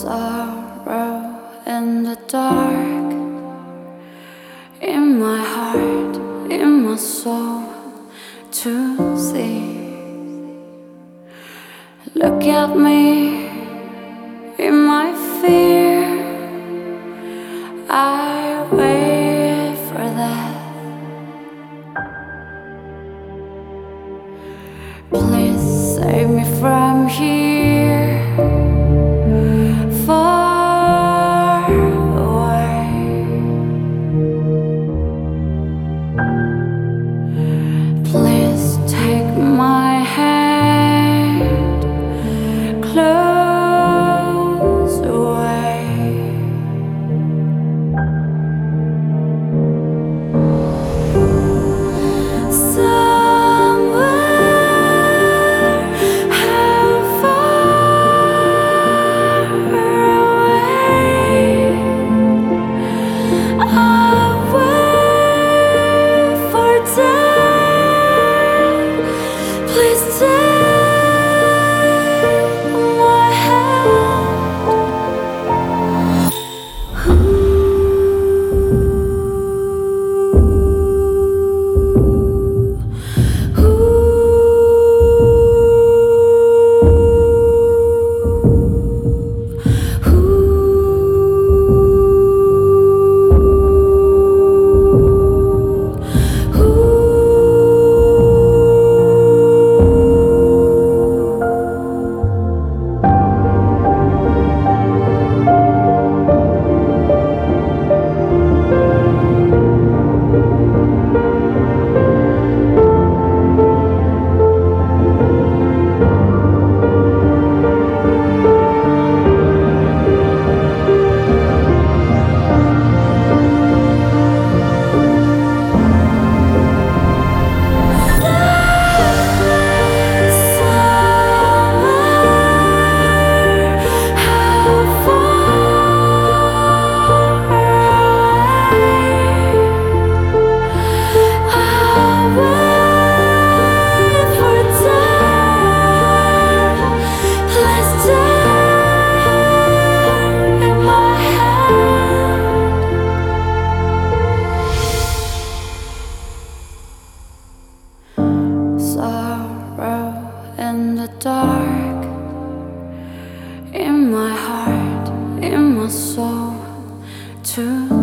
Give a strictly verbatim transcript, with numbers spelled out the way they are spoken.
sorrow in the dark, in my heart, in my soul, to see. Look at me, in my fear, I wait for that. Please save me from here, far away. Please take my hand close away. Sorrow in the dark, in my heart, in my soul, too.